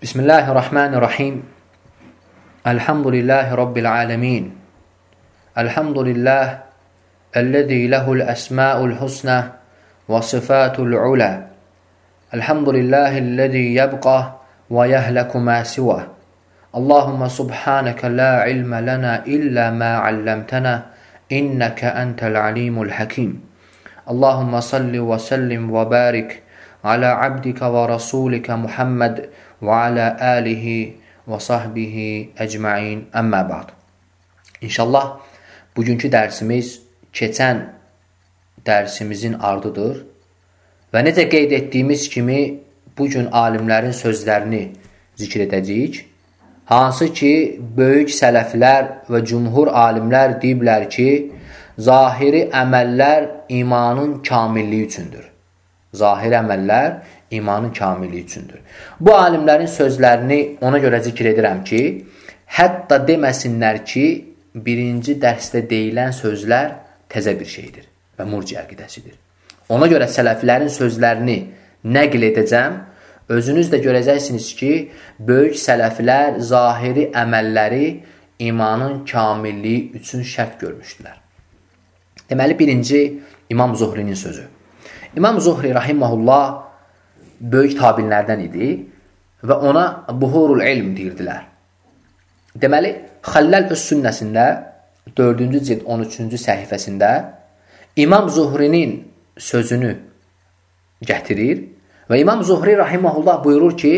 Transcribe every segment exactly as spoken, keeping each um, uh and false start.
Bismillahirrahmanirrahim. Elhamdülillahi Rabbil alemin. Elhamdülillah ellezî lehul esmâul husna ve sıfâtul ula. Elhamdülillahillezî yebqa ve yehleku mâ sivâh. Allahümme subhaneke la ilme lena illa ma allamtana inneke entel alimul hakim. Allahümme salli ve sellim ve barik ala abdike ve rasulike Muhammed və alə alihi və sahbihi əcməin, əmmə ba'd. İnşallah, bugünkü dərsimiz keçən dərsimizin ardıdır və necə qeyd etdiyimiz kimi bugün alimlərin sözlərini zikr edəcəyik. Hansı ki, böyük sələflər və cümhur alimlər deyiblər ki, zahiri əməllər imanın kamilliyi üçündür. Zahiri əməllər imanın kamilliyi üçündür. Bu alimlərin sözlərini ona görə zikr edirəm ki, hətta deməsinlər ki, birinci dərsdə deyilən sözlər təzə bir şeydir və murciə əqidəsidir. Ona görə sələflərin sözlərini nəql edəcəm. Özünüz də görəcəksiniz ki, böyük sələflər zahiri əməlləri imanın kamilliyi üçün şərt görmüşdülər. Deməli, birinci İmam Zuhrinin sözü. İmam Zuhri rahiməhullah böyük tabinlərdən idi və ona buhurul ilm deyirdilər. Deməli, Xəlləl öz sünnəsində dördüncü cild on üçüncü səhifəsində İmam Zuhrinin sözünü gətirir və İmam Zuhri rahiməhullah buyurur ki,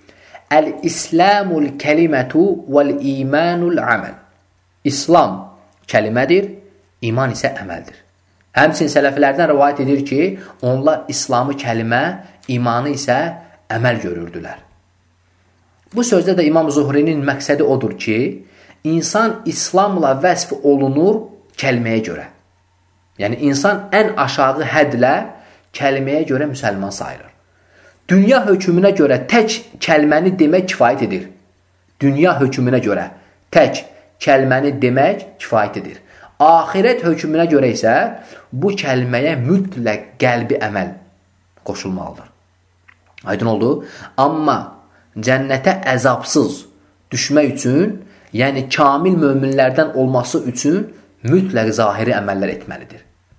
Əl-İslamul kəlimətu vəl-imanul əməl. İslam kəlimədir, iman isə əməldir. Həmçinin sələflərdən rivayət edir ki, onlar İslamı kəlimə, imanı isə əməl görürdülər. Bu sözdə də İmam Zuhrinin məqsədi odur ki, insan İslamla vəsf olunur kəlməyə görə. Yəni, insan ən aşağı hədlə kəlməyə görə müsəlman sayılır. Dünya hökmünə görə tək kəlməni demək kifayət edir. Dünya hökmünə görə tək kəlməni demək kifayət edir. Axirət hökmünə görə isə bu kəlməyə mütləq qəlbi əməl qoşulmalıdır. Aydın oldu? Amma cənnətə əzabsız düşmək üçün, yəni kamil möminlərdən olması üçün mütləq zahiri əməllər etməlidir.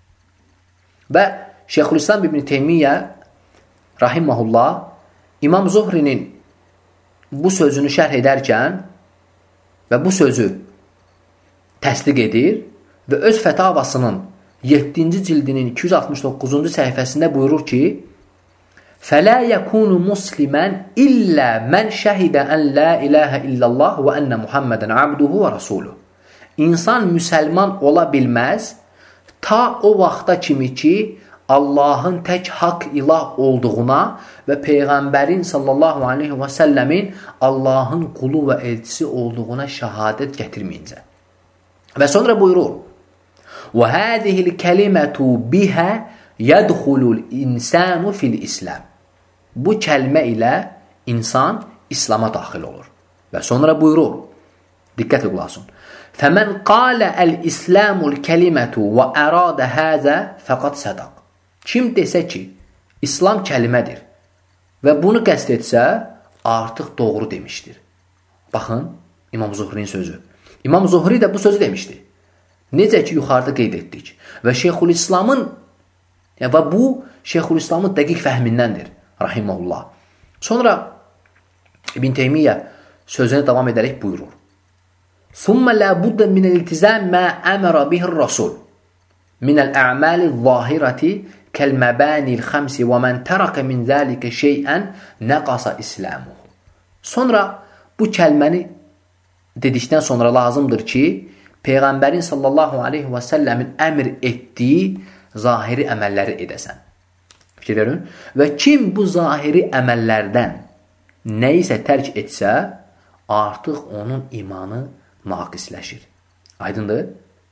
Və Şeyxülislam İbn Teymiyyə rahiməhullah İmam Zuhrinin bu sözünü şərh edərkən və bu sözü təsdiq edir və öz fətavasının yeddinci cildinin iki yüz altmış doqquzuncu səhifəsində buyurur ki, فَلَا يَكُونُ مُسْلِمًا إِلَّا مَنْ شَهِدَ أَنْ لَا إِلَٰهَ إِلَّا اللّٰهُ وَأَنَّ مُحَمَّدًا عَبْدُهُ وَرَسُولُهُ. İnsan müsəlman ola bilməz ta o vaxta kimi ki, Allahın tək haqq ilah olduğuna və Peyğəmbərin sallallahu aleyhi və səlləmin Allahın qulu və elçisi olduğuna şəhadət gətirməyincə. Və sonra buyurur, وَهَذِهِ الْكَلِمَةُ بِهَا يَدْخُلُ الْإِنسَانُ فِي الْإِسْلَامِ. Bu kəlmə ilə insan İslama daxil olur. Və sonra buyurur, diqqətlə qulaq asın. فَمَنْ قَالَ الْإِسْلَامُ الْكَلِمَةُ وَأَرَادَ هَذَا فَقَدْ صَدَقَ. Kim desə ki, İslam kəlmədir və bunu qəsd etsə, artıq doğru demişdir. Baxın, İmam Zuhrinin sözü. İmam Zuhri də bu sözü demişdi. Necə ki, yuxarıda qeyd etdik. Və Şeyxülislamın və bu Şeyxülislamın dəqiq fəhmindəndir, rahiməhullah. Sonra İbn Teymiyyə sözünə davam edərək buyurur. ثُمَّ لَا بُدَّ مِنَ الْالْتِزَامِ مَا أَمَرَ بِهِ الرَّسُولِ مِنَ الْأَعْمَالِ الظَّاهِرَةِ كَالْمَبَانِ الْخَمْسِ وَمَنْ تَرَكَ مِنْ ذَلِكَ شَيْئًا نَقَصَ إِسْلَامُهُ. Sonra bu kəlməni dedikdən sonra lazımdır ki, Peyğəmbərin sallallahu aleyhi və səlləmin əmr etdiyi zahiri əməlləri edəsən. Fikir verin. Və kim bu zahiri əməllərdən nə isə tərk etsə, artıq onun imanı naqisləşir. Aydındır?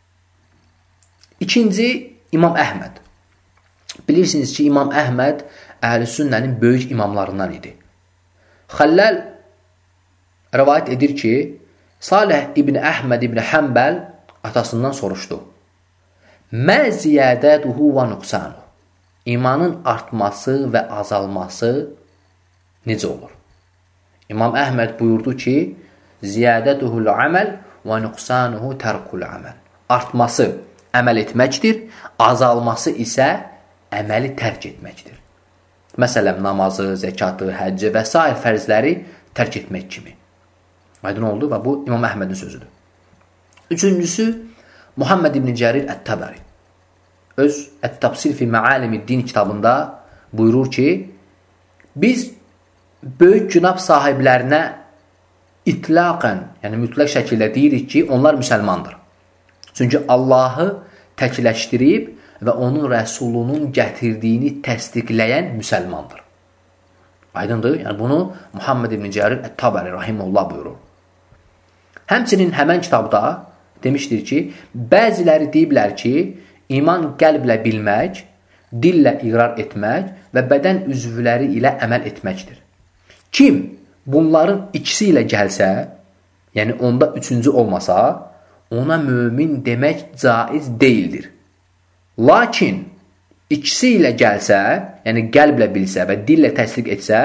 İkinci, İmam Əhməd. Bilirsiniz ki, İmam Əhməd Əhl-i Sünnənin böyük imamlarından idi. Xəlləl rivayət edir ki, Salih İbn Əhməd İbn Həmbəl atasından soruşdu. Mə ziyədəduhu və nüqsanu. İmanın artması və azalması necə olur? İmam Əhməd buyurdu ki, ziyadətuhul əməl və nüqsanuhu tərkul əməl. Artması əməl etməkdir, azalması isə əməli tərk etməkdir. Məsələn, namazı, zəkatı, həcci və s. fərzləri tərk etmək kimi. Aydın oldu və bu İmam Əhmədin sözüdür. Üçüncüsü, Muhammed ibn Cərir Ət-Təbəri öz Ət-Təbsil fi Məalimiddin kitabında buyurur ki, biz böyük günah sahiblərinə itlaqən, yəni mütləq şəkildə deyirik ki, onlar müsəlmandır. Çünki Allahı təkləşdirib və onun rəsulunun gətirdiyini təsdiqləyən müsəlmandır. Aydındır? Yəni bunu Muhammed ibn Cərir Ət-Təbəri rahimehullah buyurur. Həmçinin həmən kitabda demişdir ki, bəziləri deyiblər ki, iman qəlblə bilmək, dillə iqrar etmək və bədən üzvləri ilə əməl etməkdir. Kim bunların ikisi ilə gəlsə, yəni onda üçüncü olmasa, ona mömin demək caiz deyildir. Lakin ikisi ilə gəlsə, yəni qəlblə bilsə və dillə təsdiq etsə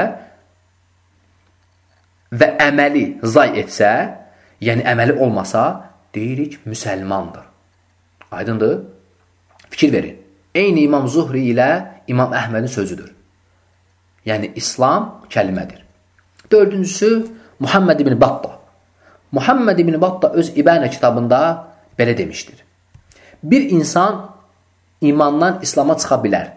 və əməli zay etsə, yəni əməli olmasa, deyirik müsəlmandır. Aydındır? Fikir verin. Eyni İmam Zuhri ilə İmam Əhmədin sözüdür. Yəni İslam kəlmədir. Dördüncüsü, Muhammed ibn Battah. Muhammed ibn Battah öz İbənə kitabında belə demişdir. Bir insan imandan İslama çıxa bilər.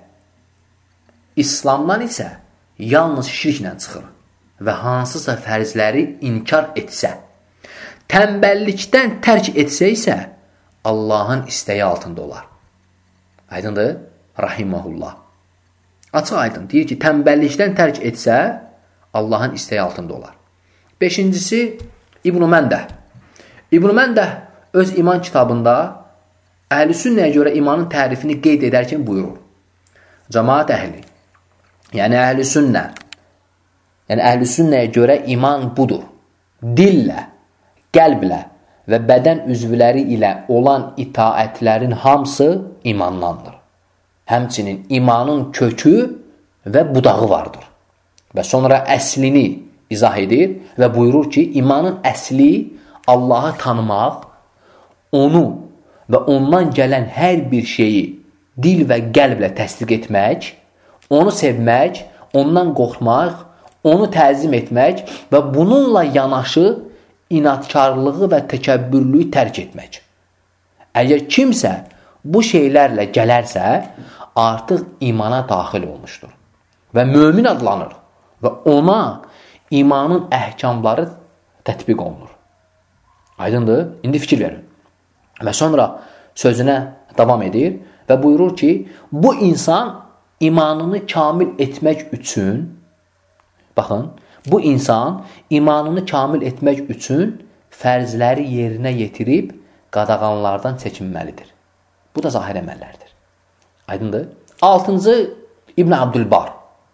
İslamdan isə yalnız şirklə çıxır və hansısa fərzləri inkar etsə, tənbəllikdən tərk etsə isə Allahın istəyi altında olar. Aydındır? Rahiməhullah. Açıq aydın. Deyir ki, tənbəllikdən tərk etsə Allahın istəyi altında olar. Beşincisi, İbn-i Məndah. İbn-i Məndah öz iman kitabında Əhl-i Sünnəyə görə imanın tərifini qeyd edərkən buyurur. Cəmaat əhli, yəni Əhl-i Sünnə, yəni Əhl-i Sünnəyə görə iman budur. Dillə, qəlblə və bədən üzvləri ilə olan itaətlərin hamısı imandandır. Həmçinin imanın kökü və budağı vardır. Və sonra əslini izah edir və buyurur ki, imanın əsli Allahı tanımaq, onu və ondan gələn hər bir şeyi dil və qəlblə təsdiq etmək, onu sevmək, ondan qorxmaq, onu təzim etmək və bununla yanaşı inatkarlığı və təkəbbürlüyü tərk etmək. Əgər kimsə bu şeylərlə gələrsə, artıq imana daxil olmuşdur və mömin adlanır və ona imanın əhkamları tətbiq olunur. Aydındır? İndi fikir verin. Və sonra sözünə davam edir və buyurur ki, bu insan imanını kamil etmək üçün, baxın, bu insan imanını kamil etmək üçün fərzləri yerinə yetirib qadağanlardan çəkinməlidir. Bu da zahir əməllərdir. Aydındır? Altıncı, İbn Abdülbar.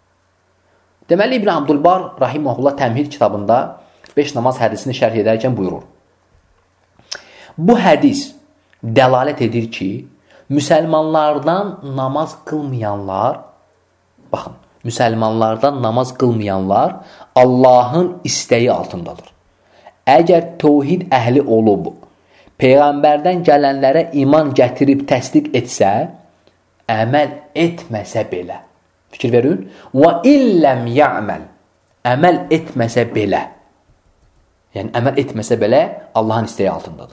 Deməli, İbn Abdülbar rahiməhullah Təmhid kitabında beş namaz hədisini şərh edərkən buyurur. Bu hədis dəlalət edir ki, müsəlmanlardan namaz qılmayanlar, baxın, müsəlmanlardan namaz qılmayanlar Allahın istəyi altındadır. Əgər təvhid əhli olub, Peyğəmbərdən gələnlərə iman gətirib təsdiq etsə, əməl etməsə belə. Fikir verin. Və illəm ya'məl. Əməl etməsə belə. Yəni, əməl etməsə belə Allahın istəyi altındadır.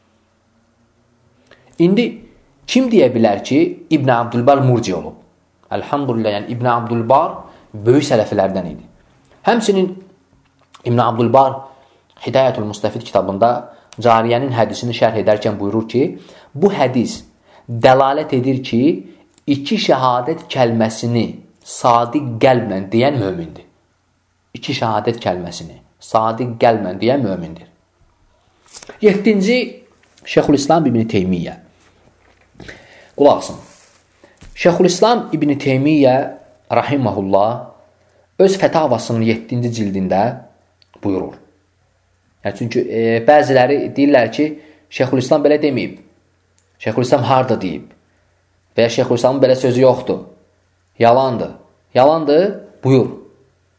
İndi kim deyə bilər ki, İbn Abdülbar murci olub? Elhamdülillah, yəni İbn Abdülbar böyük sələfilərdən idi. Həmçinin İbn Abdülbar Hidayətul Mustafid kitabında Cariyənin hədisini şərh edərkən buyurur ki, bu hədis dəlalət edir ki, iki şəhadət kəlməsini sadiq qəlblə deyən mömindir. İki şəhadət kəlməsini sadiq qəlblə deyən mömindir. Yeddinci, Şeyxülislam İbn Teymiyyə. Qulaq asın. Şeyxülislam İbn Teymiyyə rahiməhullah öz fətavasının yeddinci cildində buyurur. Yəni, çünki e, bəziləri deyirlər ki, Şeyxülislam belə deməyib. Şeyxülislam harda deyib? Və ya Şeyxülislamın belə sözü yoxdur. Yalandır. Yalandır, buyur.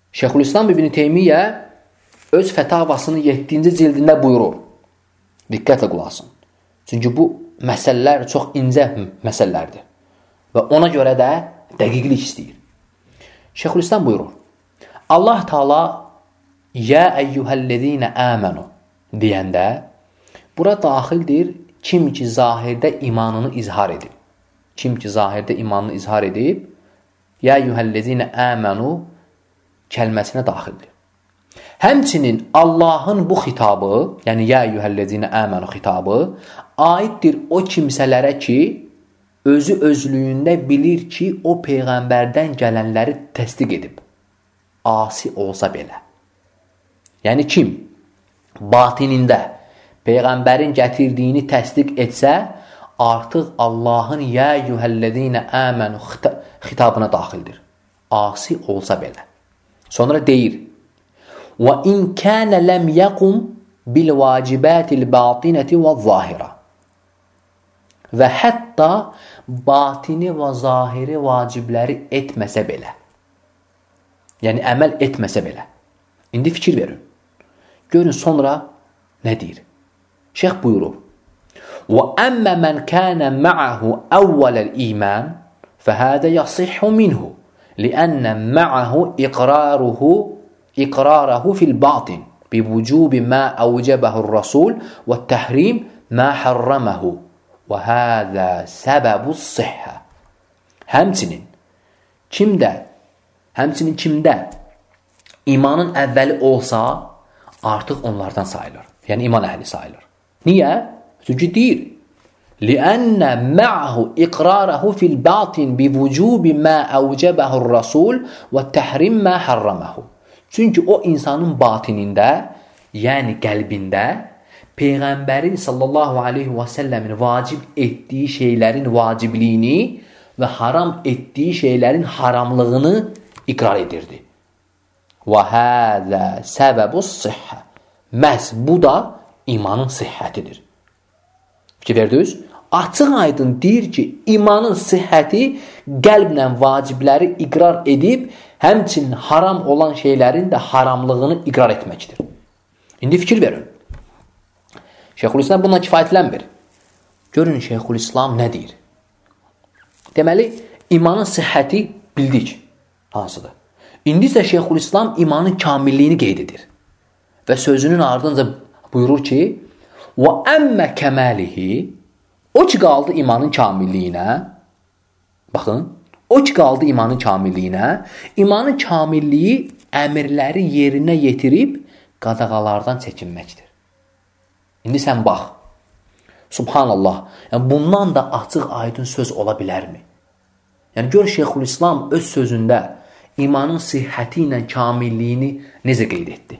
Şeyxülislam İbn Teymiyyə öz fətavasının yeddinci cildində buyurur. Diqqətlə qulaq asın. Çünki bu məsələlər çox incə məsələlərdir. Və ona görə də dəqiqlik istəyir. Şeyxülislam buyurur. Allah Taala "Ya eyyuhellezine amenu" deyəndə bura daxildir kim ki zahirdə imanını izhar edib. Kim ki zahirdə imanını izhar edib, "Ya eyyuhellezine amenu" kəlməsinə daxildir. Həmçinin Allahın bu xitabı, yəni "Ya eyyuhellezine amenu" xitabı aiddir o kimsələrə ki, özü özlüyündə bilir ki, o peyğəmbərdən gələnləri təsdiq edib. Asi olsa belə. Yəni kim batinində peyğəmbərin gətirdiyini təsdiq etsə, artıq Allahın "Ya eyyuhellezine amenu" xitabına daxildir. Asi olsa belə. Sonra deyir: "Və in kana lam yaqum bil vacibatil batinati və zahira." Və hətta batini və zahiri vacibləri etməsə belə. Yəni əməl etməsə belə. İndi fikir verin. Görün sonra nə deyir? Şeyx buyurur: "Və əmmə mən kana ma'ahu awwalal iman, fəhədə yasihhu minhu, li'anna ma'ahu iqraruhu iqrarahu fil batin, bi vucubi ma awjabahu'r-rasul və tahrim ma harramahu, və hada səbəbus sihhə." Həmçinin kimdə Həmçinin kimdə imanın əvvəli olsa, artıq onlardan sayılır. Yəni iman əhli sayılır. Niyə? Çünki deyir: "Li'anna ma'ahu iqrarahu fil batin bi vucubi ma awjabahu'r-rasul və tahrim ma harramahu." Çünki o insanın batinində, yəni qəlbində peyğəmbərin sallallahu aleyhi və səlləmin vacib etdiyi şeylərin vacibliyini və haram etdiyi şeylərin haramlığını iqrar edirdi. Və həzə səbəbus sihhə. Məhz bu da imanın sihhətidir. Fikir verdiniz? Açıq aydın deyir ki, imanın sihhəti qəlblə vacibləri iqrar edib, həmçinin haram olan şeylərin də haramlığını iqrar etməkdir. İndi fikir verin. Şeyxülislam bununla kifayətlənmir. Görün Şeyxülislam nə deyir? Deməli, imanın sihhəti bildik. Hansıdır? İndi isə Şeyxülislam imanın kamilliyini qeyd edir. Və sözünün ardınca buyurur ki, "Və əmmə kəməlihi", o ki qaldı imanın kamilliyinə, baxın, o ki qaldı imanın kamilliyinə, imanın kamilliyi əmirləri yerinə yetirib qadağalardan çəkinməkdir. İndi sən bax, subhanallah, yəni bundan da açıq aydın söz ola bilərmi? Yəni gör Şeyxülislam öz sözündə imanın sihhəti ilə kamilliyini necə qeyd etdi?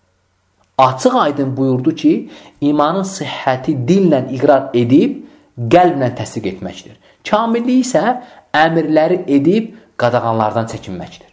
Açıq aydın buyurdu ki, imanın sihhəti dillə iqrar edib, qəlblə təsdiq etməkdir. Kamillik isə əmirləri edib, qadağanlardan çəkinməkdir.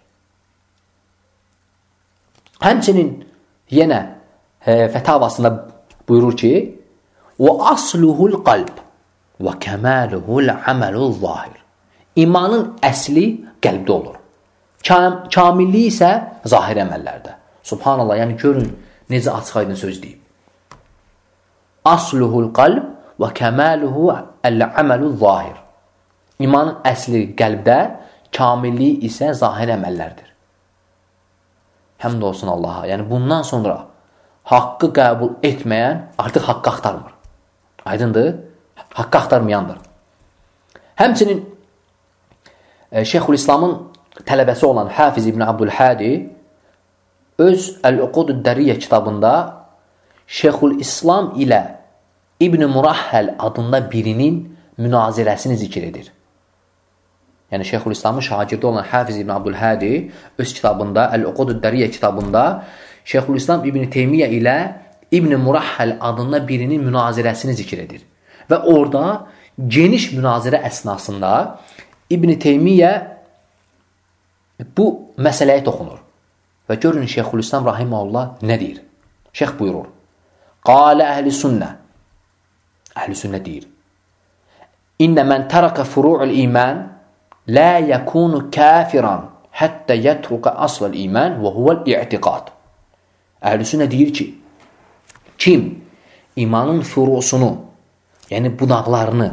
Həmçinin yenə e, fətavasında buyurur ki, "Və asluhul qalb və kəmaluhul amalul zahir." İmanın əsli qəlbdə olur. Kam kamillik isə zahir əməllərdə. Subhanallah, yəni görün necə açıq aydın söz deyib. Asluhul qalb və kəmaluhu el-amalul zahir. İmanın əsli qəlbdə, kamillik isə zahir əməllərdir. Həmd olsun Allaha. Yəni bundan sonra haqqı qəbul etməyən artıq haqqı axtarmır. Aydındır? Haqqı axtarmayandır. Həmçinin e, Şeyxülislamın tələbəsi olan Hafiz İbn Abdülhadi öz Əl-Uqud-ü-Dəriyyə kitabında Şeyxülislam ilə İbn Murahhəl adında birinin münazirəsini zikr edir. Yəni Şeyxülislamın şagirdi olan Hafiz İbn Abdülhadi öz kitabında, Əl-Uqud-ü-Dəriyyə kitabında Şeyxülislam İbn Teymiyyə ilə İbn Murahhəl adında birinin münazirəsini zikr edir. Və orada geniş münazirə əsnasında İbn Teymiyyə bu məsələyə toxunur. Və görün Şeyxülislam rahimehullah nə deyir? Şeyx buyurur: "Qalə əhli sünnə." Əhli sünnə deyir: "İnnə mən tərəkə furu'ul iman la yakunu kafiran hətta yətruqa asl iman və huvəl-i'tiqad. Əhlüsünnə deyir ki, kim imanın furusunu, yəni budaqlarını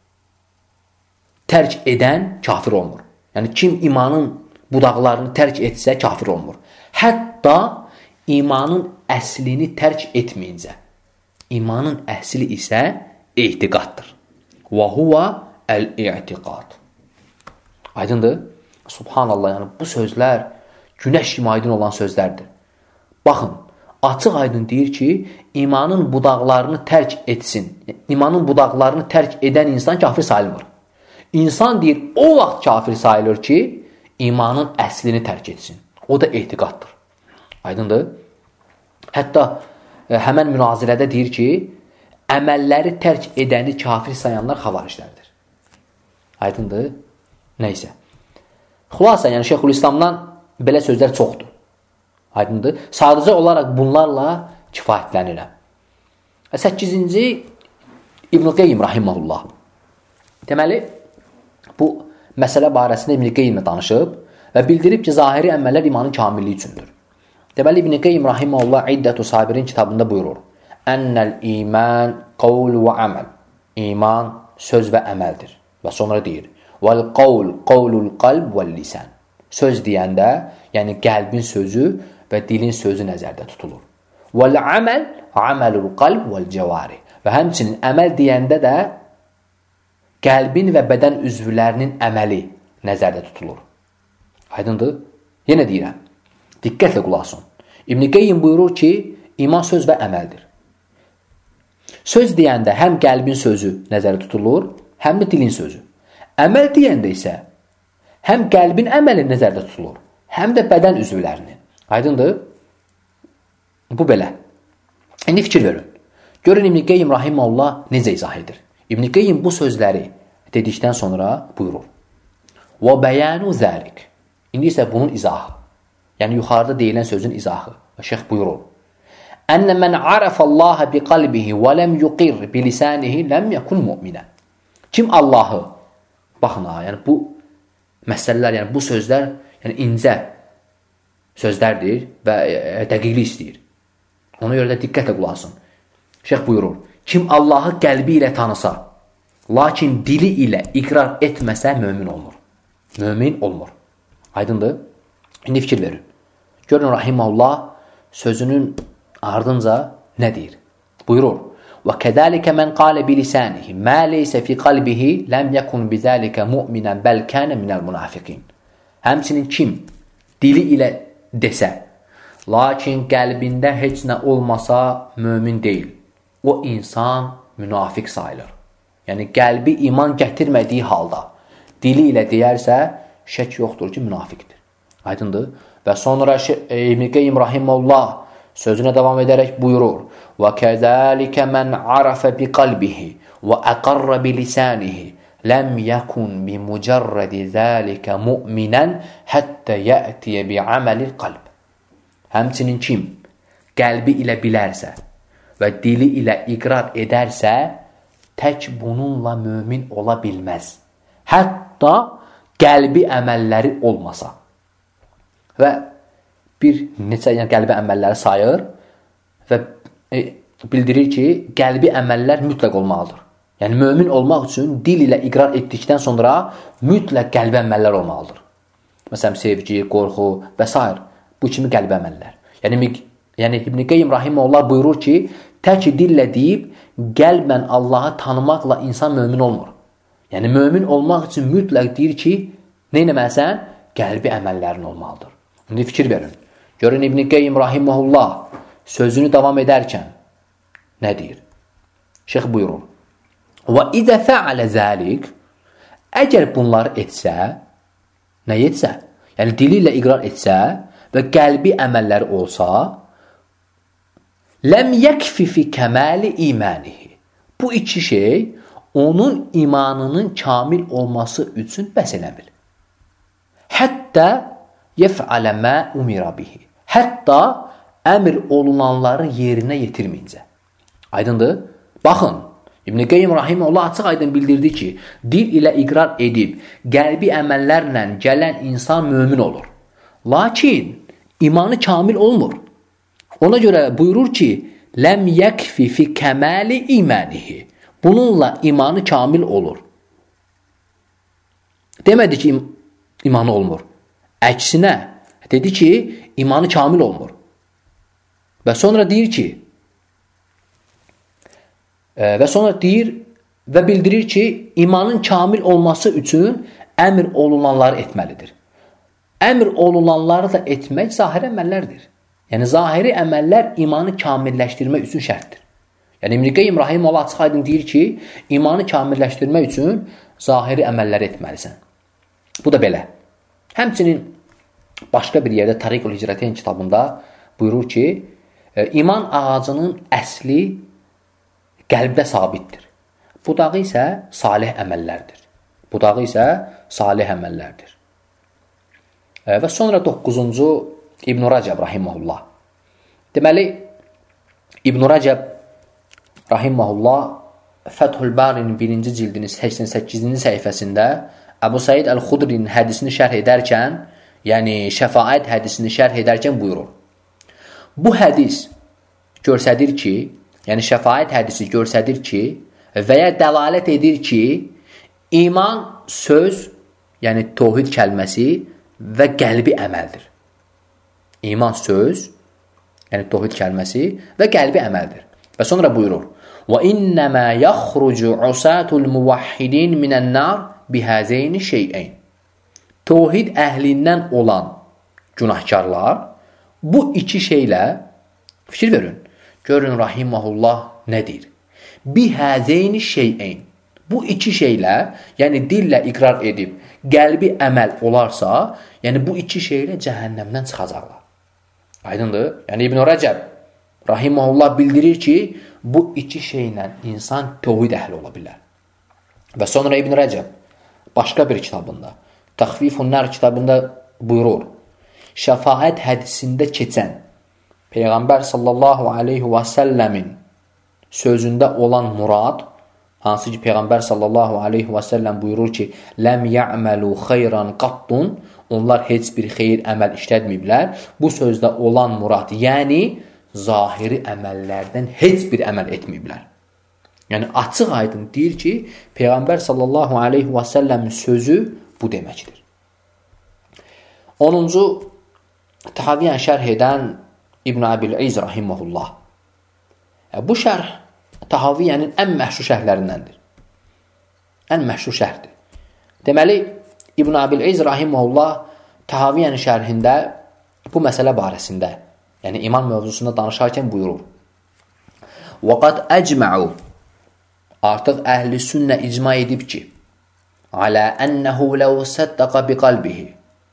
tərk edən kafir olmur. Yəni kim imanın budaqlarını tərk etsə kafir olmur. Hətta imanın əslini tərk etməyincə. İmanın əsli isə etiqaddır. Və huvə əl-i'tiqad. Aydındır? Subhanallah, yəni bu sözlər günəş kimi aydın olan sözlərdir. Baxın, açıq aydın deyir ki, imanın budaqlarını tərk etsin. İmanın budaqlarını tərk edən insan kafir sayılmır. İnsan deyir, o vaxt kafir sayılır ki, imanın əslini tərk etsin. O da etiqaddır. Aydındır? Hətta e, həmən münazirədə deyir ki, əməlləri tərk edəni kafir sayanlar xavariclərdir. Aydındır? Nəysə. Xülasə, yəni Şeyxülislamdan belə sözlər çoxdur. Aydındır? Sadəcə olaraq bunlarla kifayətlənirəm. səkkizinci İbn-i Qeyyim rahiməhullah. Deməli, bu məsələ barəsində İbn-i Qeyyimlə danışıb və bildirib ki, zahiri əməllər imanın kamilliyi üçündür. Deməli, İbn-i Qeyyim rahiməhullah İddət-u Sabirin kitabında buyurur. Ənəl iman qavl və əməl. İman söz və əməldir. Və sonra deyir. Vəl qavl qavlul qalb vəl lisan. Söz deyəndə, yəni qəlbin sözü və dilin sözü nəzərdə tutulur. Vəl əməl əməlul qalb vəl cəvari. Və həmçinin əməl deyəndə də qəlbin və bədən üzvlərinin əməli nəzərdə tutulur. Aydındır? Yenə deyirəm. Diqqətlə qulaq asın. İbn-i Qeyyim buyurur ki, iman söz və əməldir. Söz deyəndə həm qəlbin sözü nəzərdə tutulur, həm də dilin sözü. Əməl deyəndə isə həm qəlbin əməli nəzərdə tutulur, həm də bədən üzvlərinin. Aydındır? Bu belə. İndi fikir verin. Görün İbn-i Qeyyim rahiməhullah necə izah edir. İbn-i Qeyyim bu sözləri dedikdən sonra buyurur. Və bəyanu zəlik. İndi isə bunun izahı. Yəni yuxarıda deyilən sözün izahı. Və şeyx buyurur. Ənə mən arəfəllaha bi qalbihi və ləm yuqir bi lisanihi ləm yəkun mu'minə. Kim Allahı, baxın ha, yəni bu məsələlər, yəni bu sözlər yəni incə sözlərdir və e, dəqiqlik istəyir. Ona görə də diqqətlə qulaq asın. Şeyx buyurur. Kim Allahı qəlbi ilə tanısa, lakin dili ilə iqrar etməsə mömin olmur. Mömin olmur. Aydındır? İndi fikir verin. Görün rahiməhullah sözünün ardınca nə deyir? Buyurur. Və kədəlikə mən qalə bilisanihi mə leysə fi qalbihi ləm yəkun bizəlikə mu'minən bəl kənə minəl münafiqin. Həmçinin kim dili ilə desə, lakin qəlbində heç nə olmasa mömin deyil. O insan münafiq sayılır. Yəni qəlbi iman gətirmədiyi halda dili ilə deyərsə, şək yoxdur ki, münafiqdir. Aydındır? Və sonra İbn-i Qeyyim rahiməhullah sözünə davam edərək buyurur. Və kəzəlikə mən arafə bi qalbihi və əqarrə bi lisanihi ləm yəkun bi mücərrədi zəlikə mu'minən həttə yətiyə bi əməlil qalb. Həmçinin kim qəlbi ilə bilərsə və dili ilə iqrar edərsə, tək bununla mömin ola bilməz. Hətta qəlbi əməlləri olmasa. Və bir neçə yəni qəlbi əməlləri sayır və e, bildirir ki, qəlbi əməllər mütləq olmalıdır. Yəni mömin olmaq üçün dil ilə iqrar etdikdən sonra mütləq qəlbi əməllər olmalıdır. Məsələn, sevgi, qorxu və s. Bu kimi qəlbi əməllər. Yəni, yəni İbn-i Qeyyim rahiməhullah buyurur ki, tək dillə deyib, qəlbən Allahı tanımaqla insan mömin olmur. Yəni, mömin olmaq üçün mütləq deyir ki, nə eləməlisən? Qəlbi əməllərin olmalıdır. İndi fikir verin. Görün İbn-i Qeyyim rahiməhullah sözünü davam edərkən nə deyir? Şeyx buyurur. Və idə fəalə zəlik, əgər bunları etsə, nə etsə? Yəni dili ilə iqrar etsə və qəlbi əməlləri olsa, ləm yəkfi fi kəməli imanihi. Bu iki şey onun imanının kamil olması üçün bəs eləmir. Hətta yef'alə mə umira bihi. Hətta əmr olunanları yerinə yetirməyincə. Aydındır? Baxın, İbn-i Qeyyim rahiməhullah açıq aydın bildirdi ki, dil ilə iqrar edib, qəlbi əməllərlə gələn insan mömin olur. Lakin imanı kamil olmur. Ona görə buyurur ki, ləm yəkfi fi kəməli imanihi. Bununla imanı kamil olur. Demədi ki, im imanı olmur. Əksinə, dedi ki, imanı kamil olmur. Və sonra deyir ki, e, və sonra deyir və bildirir ki, imanın kamil olması üçün əmr olunanları etməlidir. Əmr olunanları da etmək zahiri əməllərdir. Yəni, zahiri əməllər imanı kamilləşdirmək üçün şərtdir. Yəni, İbn Qayyim Rahimehullah açıq aydın deyir ki, imanı kamilləşdirmək üçün zahiri əməlləri etməlisən. Bu da belə. Həmçinin başqa bir yerdə Tariqul Hicrətəyn kitabında buyurur ki, iman ağacının əsli qəlbdə sabitdir. Budağı isə salih əməllərdir. Budağı isə salih əməllərdir. Və sonra doqquzuncu İbn Rəcəb Rahimehullah. Deməli, İbn Rəcəb Rahimehullah Fəthül Barinin birinci cildinin səksən səkkizinci səhifəsində Əbu Said Əl-Xudrinin hədisini şərh edərkən, yəni şəfaət hədisini şərh edərkən buyurur. Bu hədis göstərir ki, yəni şəfaət hədisi göstərir ki, və ya dəlalət edir ki, iman söz, yəni təvhid kəlməsi və qəlbi əməldir. İman söz, yəni təvhid kəlməsi və qəlbi əməldir. Və sonra buyurur: "Və innəmə yaxrucu usatul muvahhidin minən-nar bihazeyni şey'eyn." Təvhid əhlindən olan günahkarlar bu iki şeylə fikir verin. Görün Rahimehullah nə deyir? Bihazeyni şey'eyn. Bu iki şeylə, yəni dillə iqrar edib qəlbi əməl olarsa, yəni bu iki şeylə cəhənnəmdən çıxacaqlar. Aydındır? Yəni İbn Rəcəb Rahimehullah bildirir ki, bu iki şeylə insan təvhid əhli ola bilər. Və sonra İbn Rəcəb başqa bir kitabında, Təxfifun Nar kitabında buyurur, şəfaət hədisində keçən Peyğəmbər sallallahu aleyhi və səlləmin sözündə olan murad, hansı ki Peyğəmbər sallallahu aleyhi və səlləm buyurur ki, ləm ya'məlu xeyran qattun, onlar heç bir xeyir əməl işlətməyiblər. Bu sözdə olan murad, yəni zahiri əməllərdən heç bir əməl etməyiblər. Yəni açıq aydın deyir ki, Peyğəmbər sallallahu aleyhi və səlləmin sözü bu deməkdir. onuncu Tahaviyyən şərh edən İbn Əbil-İz Rahimehullah. Bu şərh Tahaviyyənin ən məşhur şərhlərindəndir. Ən məşhur şərhdir. Deməli, İbn Əbil-İz Rahimehullah Tahaviyyənin şərhində bu məsələ barəsində, yəni iman mövzusunda danışarkən buyurur: "Və qad əcma'u", artıq əhli sünnə icma edib ki, "alə ənəhu ləv səddəqə bi qalbihi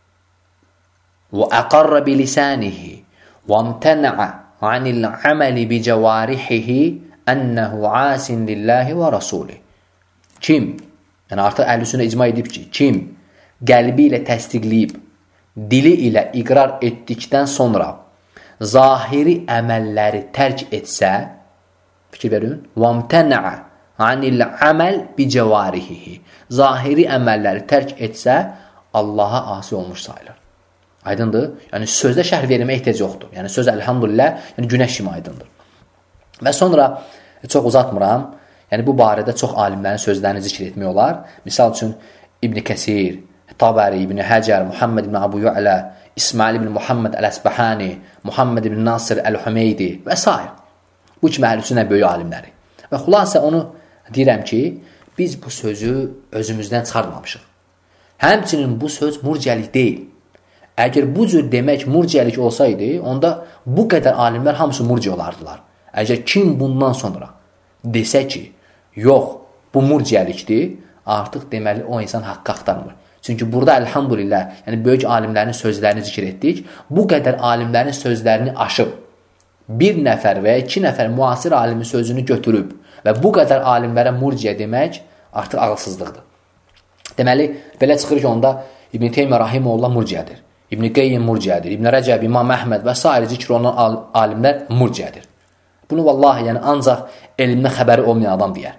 və əqarrə bi lisanihi və əmtənəə anil əməli bi cəvarihihi ənəhu asin lillahi və rasulih." Kim, yəni artıq əhli sünnə icma edib ki, kim qəlbi ilə təsdiqləyib, dili ilə iqrar etdikdən sonra zahiri əməlləri tərk etsə, fikir verin, وَمْتَنَعَ عَنِ الْعَمَلْ بِجَوَارِهِ, zahiri əməlləri tərk etsə, Allaha asi olmuş sayılır. Aydındır? Yəni sözdə şərh verməyə ehtiyac yoxdur. Yəni söz əlhamdülillah, yəni günəş kimi aydındır. Və sonra çox uzatmıram, yəni bu barədə çox alimlərin sözlərini zikr etmək olar. Misal üçün İbn Kəsir, Tabari, İbn Həcər, Muhammed ibn Abu Yu'la, İsmail ibn Muhammed Əl-Əsbəhani, Muhammed ibn Nasir Əl-Hümeydi və s. Bu kimi əhlüsünnə böyük alimləri. Və xülasə onu deyirəm ki, biz bu sözü özümüzdən çıxarmamışıq. Həmçinin bu söz murciəlik deyil. Əgər bu cür demək murciəlik olsaydı, onda bu qədər alimlər hamısı murci olardılar. Əgər kim bundan sonra desə ki, yox, bu murciəlikdir, artıq deməli o insan haqqı axtarmır. Çünki burada elhamdülillah, yəni böyük alimlərin sözlərini zikr etdik. Bu qədər alimlərin sözlərini aşıb, bir nəfər və iki nəfər müasir alimin sözünü götürüb və bu qədər alimlərə murciə demək artıq ağılsızlıqdır. Deməli, belə çıxır ki, onda İbn Teymiyyə Rahimehullah murciədir. İbn Qayyim murciədir. İbn Rəcəb, İmam Əhməd və s. zikr olunan alimlər murciədir. Bunu vallahi, yəni ancaq elmdən xəbəri olmayan adam deyər.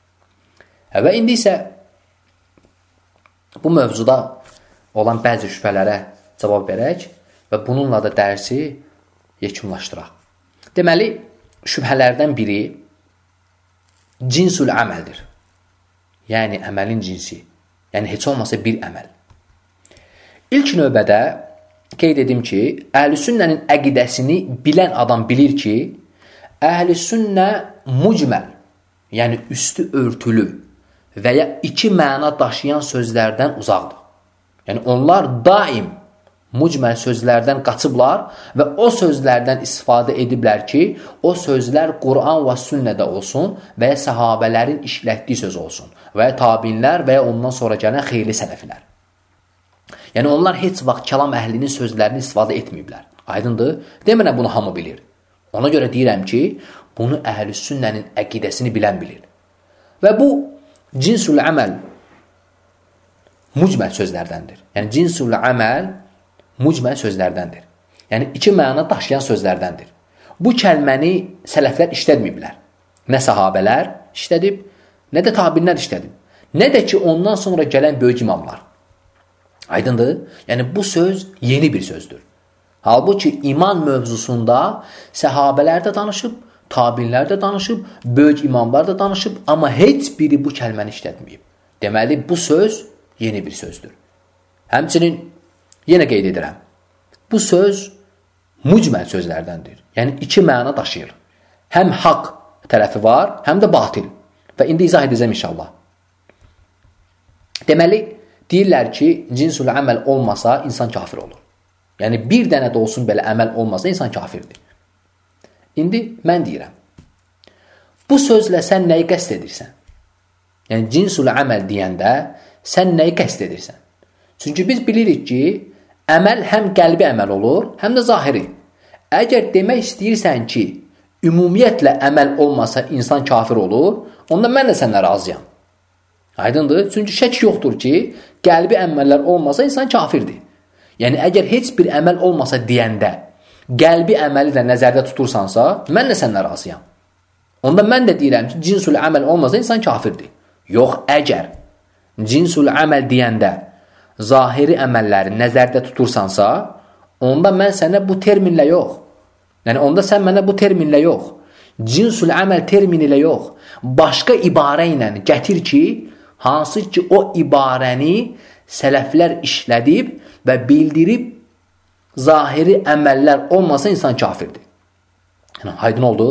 Və indi isə bu mövzuda olan bəzi şübhələrə cavab verək. və bununla da dərsi yekunlaşdıraq. Deməli, şübhələrdən biri cinsul əməldir. Yəni, əməlin cinsi. Yəni, heç olmasa bir əməl. İlk növbədə qeyd edim ki, əhl-i sünnənin əqidəsini bilən adam bilir ki, əhl-i sünnə mucməl, yəni üstü örtülü və ya iki məna daşıyan sözlərdən uzaqdır. Yəni, onlar daim mucməl sözlərdən qaçıblar və o sözlərdən istifadə ediblər ki, o sözlər Quran və sünnədə olsun və ya səhabələrin işlətdiyi söz olsun və ya tabinlər və ya ondan sonra gələn xeyli sələflər. Yəni, onlar heç vaxt kəlam əhlinin sözlərini istifadə etməyiblər. Aydındır? Demirəm, bunu hamı bilir. Ona görə deyirəm ki, bunu əhl-i sünnənin əqidəsini bilən bilir. Və bu, cinsul əməl mucməl sözlərdəndir. Yəni, cinsul əməl mucməl sözlərdəndir. Yəni, iki məna daşıyan sözlərdəndir. Bu kəlməni sələflər işlətməyiblər. Nə sahabələr işlədib, nə də tabinlər işlədib. Nə də ki, ondan sonra gələn böyük imamlar. Aydındır? Yəni, bu söz yeni bir sözdür. Halbuki, iman mövzusunda səhabələr də danışıb, tabinlər də danışıb, böyük imamlar da danışıb, amma heç biri bu kəlməni işlətməyib. Deməli, bu söz yeni bir sözdür. Həmçinin, yenə qeyd edirəm, bu söz mucməl sözlərdəndir. Yəni, iki məna daşıyır. Həm haqq tərəfi var, həm də batil. Və indi izah edəcəm inşallah. Deməli, deyirlər ki, cinsul əməl olmasa insan kafir olur. Yəni, bir dənə də olsun belə əməl olmasa insan kafirdir. İndi mən deyirəm, bu sözlə sən nəyi qəst edirsən? Yəni, cinsul əməl deyəndə sən nəyi qəst edirsən? Çünki biz bilirik ki, əməl həm qəlbi əməl olur, həm də zahiri. Əgər demək istəyirsən ki, ümumiyyətlə əməl olmasa insan kafir olur, onda mən də sənlə razıyam. Aydındır? Çünki şək yoxdur ki, qəlbi əməllər olmasa insan kafirdir. Yəni, əgər heç bir əməl olmasa deyəndə, qəlbi əməli də nəzərdə tutursansa, mən də sənlə razıyam. Onda mən də deyirəm ki, cinsul əməl olmasa insan kafirdir. Yox, əgər cinsul əməl deyəndə zahiri əməlləri nəzərdə tutursansa, onda mən sənə bu terminlə yox. Yəni, onda sən mənə bu terminlə yox. Cinsul əməl termini ilə yox. Başqa ibarə ilə gətir ki, hansı ki, o ibarəni sələflər işlədib və bildirib zahiri əməllər olmasa insan kafirdir. Yəni, aydın oldu?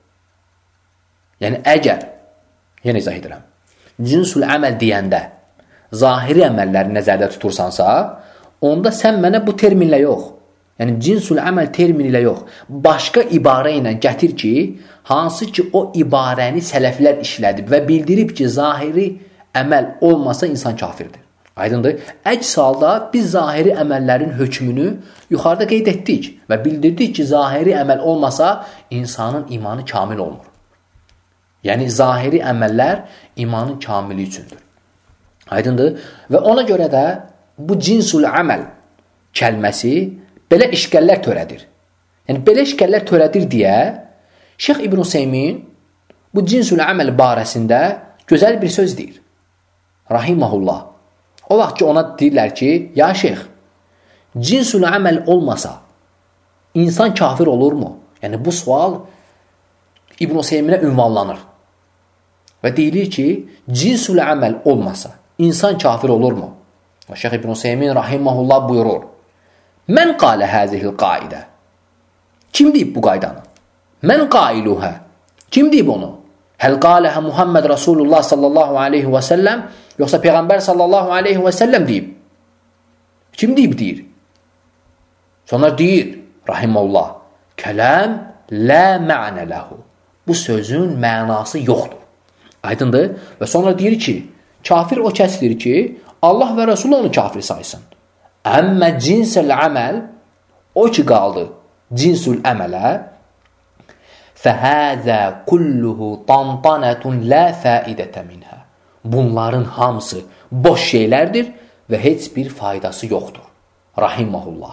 Yəni, əgər, yenə izah edirəm, cinsul əməl deyəndə zahiri əməlləri nəzərdə tutursansa, onda sən mənə bu terminlə yox, yəni cinsul əməl termini ilə yox, başqa ibarə ilə gətir ki, hansı ki, o ibarəni sələflər işlədib və bildirib ki, zahiri əməl olmasa insan kafirdir. Aydındır? Əks halda biz zahiri əməllərin hökmünü yuxarıda qeyd etdik və bildirdik ki, zahiri əməl olmasa insanın imanı kamil olmur. Yəni, zahiri əməllər imanın kamili üçündür. Aydındır? Və ona görə də bu cinsul əməl kəlməsi belə işgəllər törədir. Yəni, belə işgəllər törədir deyə Şeyx İbn Hüseymin bu cinsul əməl barəsində gözəl bir söz deyir. Rahiməhullah. O vaxt ki, ona deyirlər ki, ya şeyx, cinsul əməl olmasa insan kafir olurmu? Yəni, bu sual İbn Hüseyminə ünvanlanır. Və deyilir ki, cinsul əməl olmasa insan kafir olurmu? Və Şeyx İbn Hüseymin rahiməhullah buyurur. Mən qalə həzihil qaidə. Kim deyib bu qaydanı? Mən qailuhə. Kim deyib onu? Həl qaləhə Muhammed Rasulullah sallallahu aleyhi və səlləm, yoxsa Peyğəmbər sallallahu aleyhi və səlləm deyib? Kim deyib deyir? Sonra deyir, rahiməhullah, kələm lə mə'nə ləhu. Bu sözün mənası yoxdur. Aydındır? Və sonra deyir ki, kafir o kəsdir ki, Allah və Rasul onu kafir saysın. Əmmə cinsul əməl, o ki qaldı cinsul əmələ, fəhəzə kulluhu tantanətun lə fəidətə minhə. Bunların hamısı boş şeylərdir və heç bir faydası yoxdur. Rahiməhullah.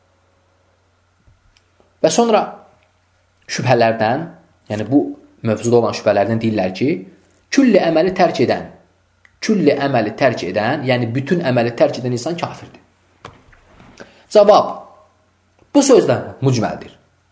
Və sonra şübhələrdən, yəni bu mövzuda olan şübhələrdən deyirlər ki, külli əməli tərk edən, külli əməli tərk edən, yəni bütün əməli tərk edən insan kafirdir. Cavab, Bu sözlər mücməldir.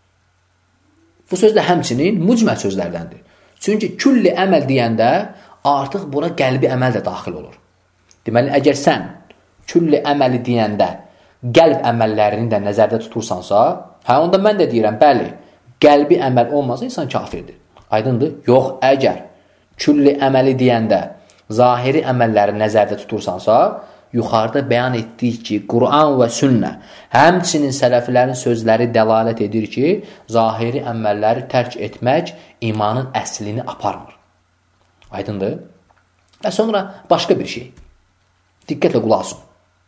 Bu söz də həmçinin mücməl sözlərdəndir. Çünki külli əməl deyəndə artıq bura qəlbi əməl də daxil olur. Deməli, əgər sən külli əməli deyəndə qəlb əməllərini də nəzərdə tutursansa, hə, onda mən də deyirəm, bəli, qəlbi əməl olmasa insan kafirdir. Aydındır? Yox, əgər külli əməli deyəndə zahiri əməlləri nəzərdə tutursansa, yuxarıda bəyan etdik ki, Quran və sünnə, həmçinin sələflərin sözləri dəlalət edir ki, zahiri əməlləri tərk etmək imanın əslini aparmır. Aydındır? Və sonra başqa bir şey. Diqqətlə qulaq asın.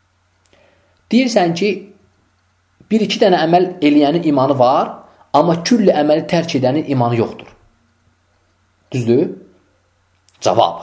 Deyirsən ki, bir-iki dənə əməl eləyənin imanı var, amma külli əməli tərk edənin imanı yoxdur. Düzdür? Cavab.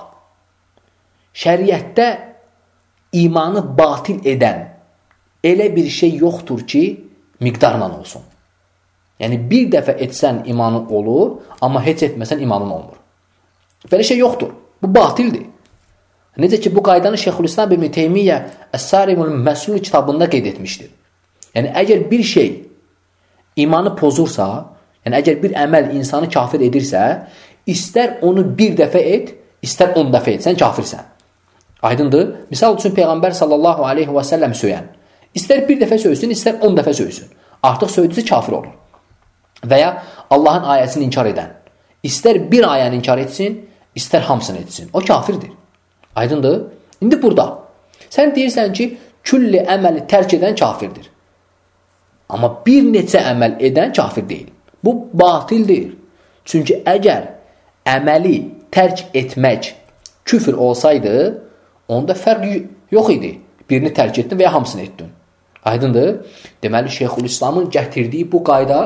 Şəriətdə imanı batil edən elə bir şey yoxdur ki, miqdarla olsun. Yəni, bir dəfə etsən imanın olur, amma heç etməsən imanın olmur. Belə şey yoxdur. Bu batildir. Necə ki, bu qaydanı Şeyxülislam İbn Teymiyyə Əs-Sarimul Məslul kitabında qeyd etmişdir. Yəni, əgər bir şey imanı pozursa, yəni əgər bir əməl insanı kafir edirsə, istər onu bir dəfə et, istər on dəfə et, sən kafirsən. Aydındır? Misal üçün, Peyğəmbər sallallahu aleyhi və səlləm söyləyən, istər bir dəfə söysün, istər on dəfə söysün. Artıq söydüsü kafir olur. Və ya Allahın ayəsini inkar edən, istər bir ayəni inkar etsin, istər hamısını etsin. O kafirdir. Aydındır? İndi burada, sən deyirsən ki, külli əməli tərk edən kafirdir. Amma bir neçə əməl edən kafir deyil. Bu, batildir. Çünki əgər əməli tərk etmək küfür olsaydı, onda fərq yox idi. Birini tərk etdin və ya hamısını etdin. Aydındır? Deməli, Şeyxülislamın gətirdiyi bu qayda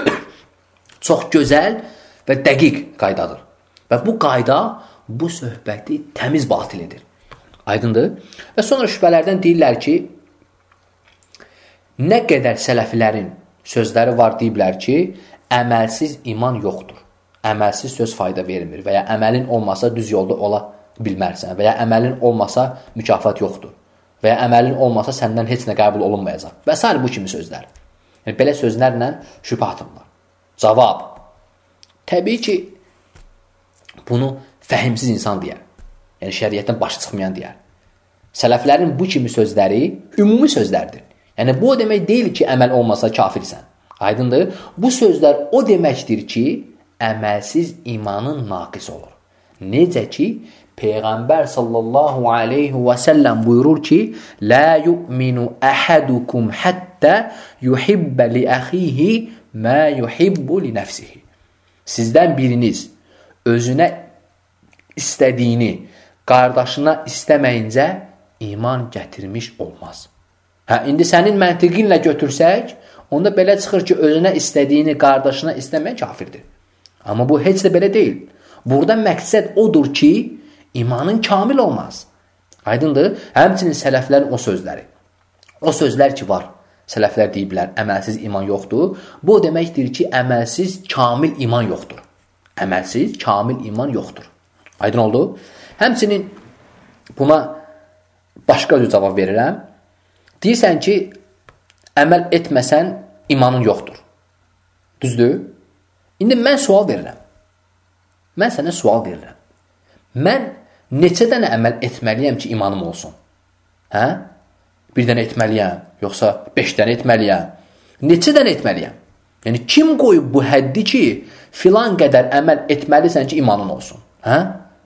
çox gözəl və dəqiq qaydadır. Və bu qayda bu söhbəti təmiz batil edir. Aydındır? Və sonra şübhələrdən deyirlər ki, nə qədər sələfilərin sözləri var deyiblər ki, əməlsiz iman yoxdur. Əməlsiz söz fayda vermir və ya əməlin olmasa düz yolda ola bilmərsən və ya əməlin olmasa mükafat yoxdur və ya əməlin olmasa səndən heç nə qəbul olunmayacaq və s. bu kimi sözlər. Yəni, belə sözlərlə şübhə atırlar. Cavab. Təbii ki, bunu fəhimsiz insan deyər. Yəni, şəriətdən başı çıxmayan deyər. Sələflərin bu kimi sözləri ümumi sözlərdir. Yəni, bu o demək deyil ki, əməl olmasa kafirsən. Aydındır? Bu sözlər o deməkdir ki, əməlsiz imanın naqis olur. Necə ki, Peyğəmbər sallallahu aleyhi və səlləm buyurur ki, Lə yu'minu əhədukum həttə yuhibbə li əxihi mə yuhibbu li nəfsihi. Sizdən biriniz özünə istədiyini qardaşına istəməyincə iman gətirmiş olmaz. Hə, indi sənin məntiqinlə götürsək, onda belə çıxır ki, özünə istədiyini qardaşına istəməyən kafirdir. Amma bu heç də belə deyil. Burada məqsəd odur ki, imanın kamil olmaz. Aydındır? Həmçinin sələflərin o sözləri. O sözlər ki var, sələflər deyiblər, əməlsiz iman yoxdur. Bu o deməkdir ki, əməlsiz kamil iman yoxdur. Əməlsiz kamil iman yoxdur. Aydın oldu? Həmçinin buna başqa cür cavab verirəm. Deyirsən ki, əməl etməsən imanın yoxdur. Düzdür? İndi mən sual verirəm. Mən sənə sual verirəm. Mən neçə dənə əməl etməliyəm ki, imanım olsun? Hə? Bir dənə etməliyəm, yoxsa beş dənə etməliyəm? Neçə dənə etməliyəm? Yəni, kim qoyub bu həddi ki, filan qədər əməl etməlisən ki, imanın olsun? Hə?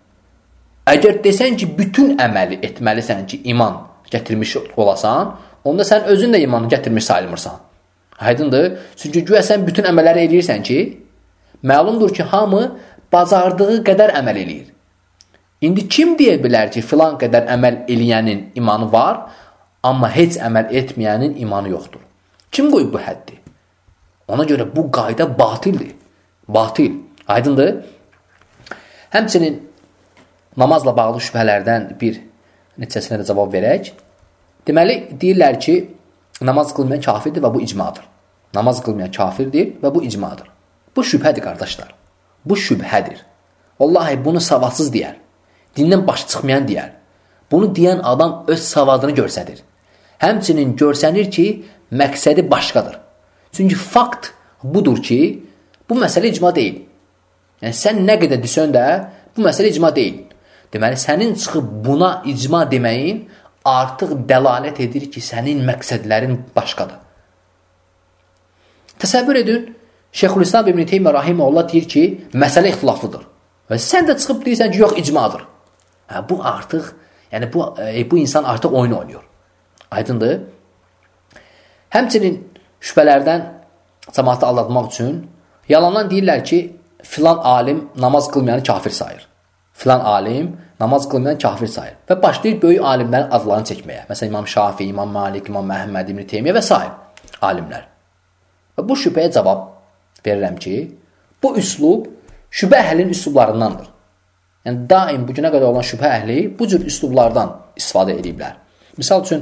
Əgər desən ki, bütün əməli etməlisən ki, iman gətirmiş olasan, onda sən özün də imanı gətirmiş sayılmırsan. Aydındır? Çünki güya sən bütün əməlləri eləyirsən ki, məlumdur ki, hamı bacardığı qədər əməl eləyir. İndi kim deyə bilər ki, filan qədər əməl eləyənin imanı var, amma heç əməl etməyənin imanı yoxdur? Kim qoyub bu həddi? Ona görə bu qayda batildir. Batil. Aydındır? Həmçinin namazla bağlı şübhələrdən bir neçəsinə də cavab verək. Deməli, deyirlər ki, namaz qılmayan kafirdir və bu icmadır. Namaz qılmayan kafirdir və bu icmadır. Bu şübhədir, qardaşlar. Bu şübhədir. Vallahi bunu savadsız deyər. Dindən başı çıxmayan deyər. Bunu deyən adam öz savadını görsədir. Həmçinin görsənir ki, məqsədi başqadır. Çünki fakt budur ki, bu məsələ icma deyil. Yəni, sən nə qədər desən də, bu məsələ icma deyil. Deməli, sənin çıxıb buna icma deməyin artıq dəlalət edir ki, sənin məqsədlərin başqadır. Təsəvvür edin, Şeyxülislam İbn Teymiyyə rahimehullah deyir ki, məsələ ixtilaflıdır. Və sən də çıxıb deyirsən ki, yox, icmadır. Hə, bu artıq, yəni bu, e, bu insan artıq oyun oynuyor. Aydındır. Həmçinin şübhələrdən cəmaatı aldatmaq üçün yalandan deyirlər ki, filan alim namaz qılmayanı kafir sayır. Filan alim namaz qılmayan kafir sayır. Və başlayır böyük alimlərin adlarını çəkməyə. Məsələn, İmam Şafi, İmam Malik, İmam Məhəmməd, İbn Teymiyyə və s. alimlər. Və bu şübhəyə cavab verirəm ki, bu üslub şübhə əhlinin üslublarındandır. Yəni, daim bu günə qədər olan şübhə əhli bu cür üslublardan istifadə ediblər. Misal üçün,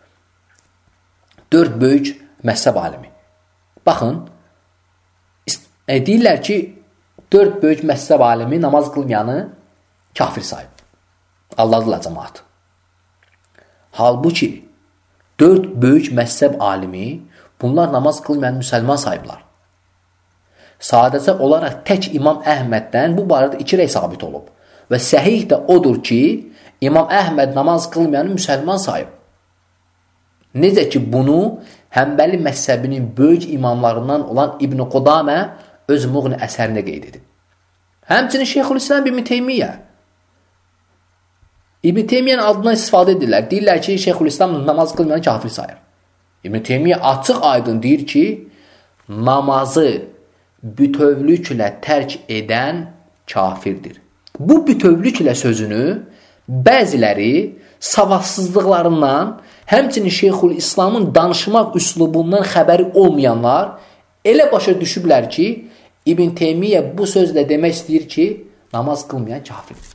dörd böyük məzhəb alimi. Baxın, e, deyirlər ki, dörd böyük məzhəb alimi namaz qılmayanı kafir sayıb. Alladılar cəmaat. Halbuki, dörd böyük məzhəb alimi bunlar namaz qılmayan müsəlman sayıblar. Sadəcə olaraq tək İmam Əhməddən bu barədə iki rəy sabit olub. Və səhih də odur ki, İmam Əhməd namaz qılmayanı müsəlman sayıb. Necə ki, bunu Həmbəli məzhəbinin böyük imamlarından olan İbn Qudamə öz Muğni əsərində qeyd edib. Həmçinin Şeyxülislam İbn Teymiyyə İbn Teymiyyənin adından istifadə edirlər. Deyirlər ki, Şeyxülislam namaz qılmayan kafir sayır. İbn Teymiyyə açıq aydın deyir ki, namazı bütövlüklə tərk edən kafirdir. Bu bütövlüklə sözünü bəziləri savadsızlıqlarından, həmçinin Şeyxülislamın danışmaq üslubundan xəbəri olmayanlar elə başa düşüblər ki, İbn Teymiyyə bu sözlə demək istəyir ki, namaz qılmayan kafirdir.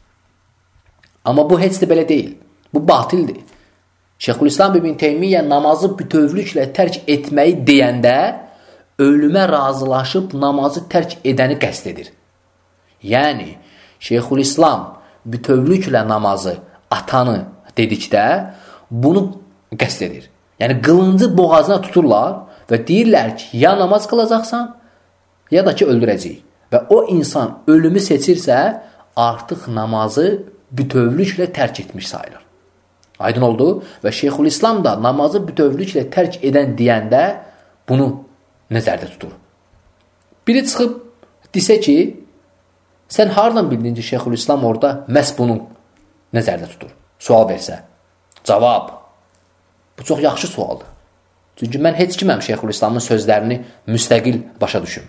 Amma bu heç də belə deyil. Bu batildir. Şeyxülislam İbn Teymiyyə namazı bütövlüklə tərk etməyi deyəndə ölümə razılaşıb namazı tərk edəni qəsd edir. Yəni, Şeyxülislam bütövlüklə namazı atanı dedikdə bunu qəsd edir. Yəni, qılıncı boğazına tuturlar və deyirlər ki, ya namaz qılacaqsan, ya da ki, öldürəcəyik. Və o insan ölümü seçirsə, artıq namazı bütövlüklə tərk etmiş sayılır. Aydın oldu və Şeyxülislam da namazı bütövlüklə tərk edən deyəndə bunu nəzərdə tutur. Biri çıxıb desə ki, sən hardan bildin ki, Şeyxülislam orada məhz bunu nəzərdə tutur? Sual versə. Cavab. Bu çox yaxşı sualdır. Çünki mən heç kiməm Şeyxülislamın sözlərini müstəqil başa düşüm.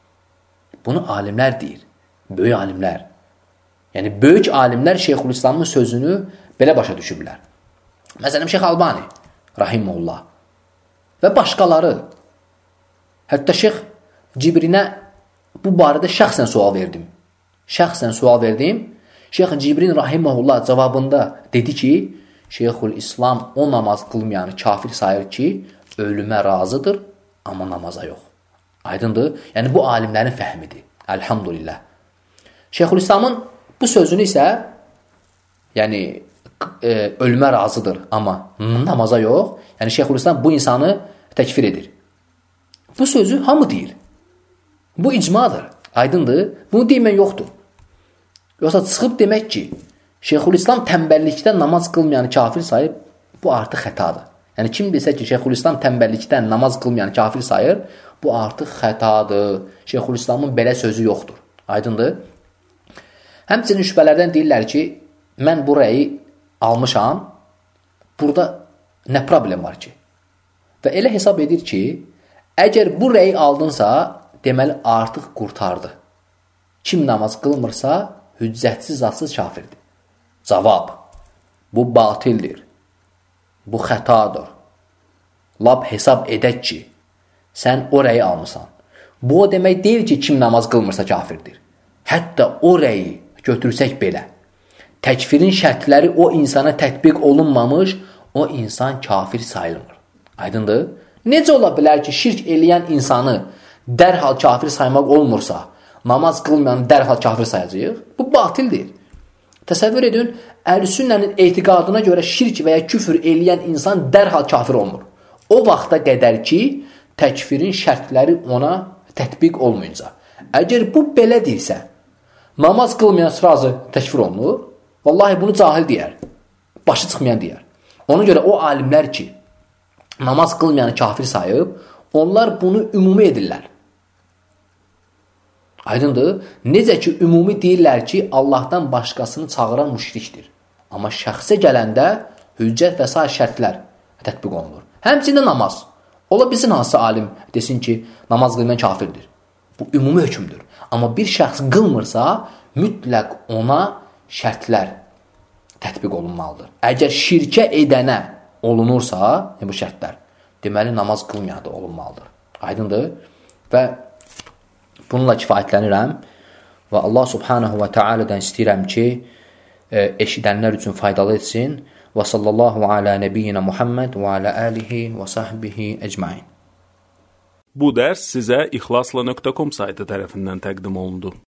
Bunu alimlər deyir. Böyük alimlər. Yəni, böyük alimlər Şeyxülislamın sözünü belə başa düşüblər. Məsələn, Şeyx Albani, rahimehullah və başqaları. Hətta Şeyx Cibrinə bu barədə şəxsən sual verdim. Şəxsən sual verdim. Şeyx Cibrin rahimehullah cavabında dedi ki, Şeyxülislam o namaz qılmayanı kafir sayır ki, ölümə razıdır, amma namaza yox. Aydındır? Yəni, bu alimlərin fəhmidir. Elhamdülillah. Şeyxülislamın bu sözünü isə, yəni, e, ölümə razıdır, amma namaza yox. Yəni, Şeyxülislam bu insanı təkfir edir. Bu sözü hamı deyir. Bu icmadır. Aydındır? Bunu deyilmən yoxdur. Yoxsa çıxıb demək ki, Şeyxülislam tənbəllikdən namaz qılmayanı kafir sayıb, bu artıq xətadır. Yəni, kim desə ki, Şeyxülislam tənbəllikdən namaz qılmayanı kafir sayır, bu artıq xətadır. Şeyxülislamın belə sözü yoxdur. Aydındır? Həmçinin şübhələrdən deyirlər ki, mən bu rəyi almışam, burada nə problem var ki? Və elə hesab edir ki, əgər bu rəyi aldınsa, deməli artıq qurtardı. Kim namaz qılmırsa, hüccətsiz, zatsız kafirdir. Cavab, bu batildir. Bu xətadır. Lab hesab edək ki, sən o rəyi almısan. Bu o demək deyil ki, kim namaz qılmırsa kafirdir. Hətta o rəyi götürsək belə, təkfirin şərtləri o insana tətbiq olunmamış, o insan kafir sayılmır. Aydındır? Necə ola bilər ki, şirk eləyən insanı dərhal kafir saymaq olmursa, namaz qılmayan dərhal kafir sayacaq? Bu batildir. Təsəvvür edin, Əhl-i-Sünnənin etiqadına görə şirk və ya küfür eləyən insan dərhal kafir olmur. O vaxta qədər ki, təkfirin şərtləri ona tətbiq olmayınca. Əgər bu belədirsə, namaz qılmayan sırası təkfir olunur. Vallahi bunu cahil deyər, başı çıxmayan deyər. Ona görə o alimlər ki, namaz qılmayanı kafir sayıb, onlar bunu ümumi edirlər. Aydındır? Necə ki, ümumi deyirlər ki, Allahdan başqasını çağıran müşrikdir. Amma şəxsə gələndə hüccət və sair şərtlər tətbiq olunur. Həmçində namaz. Ola bilsin hansı alim desin ki, namaz qılmayan kafirdir. Bu ümumi hökmdür. Amma bir şəxs qılmırsa, mütləq ona şərtlər tətbiq olunmalıdır. Əgər şirkə edənə olunursa, bu şərtlər, deməli namaz qılmayan da olunmalıdır. Aydındır? Və bununla kifayətlənirəm və Allah subhanahu və teala'dan istəyirəm ki, eşidənlər üçün faydalı etsin. Və sallallahu ala nebiyyina Muhammed və ala alihi və sahbihi ecmain. Bu dərs sizə ixlasla nöqtə com saytı tərəfindən təqdim olundu.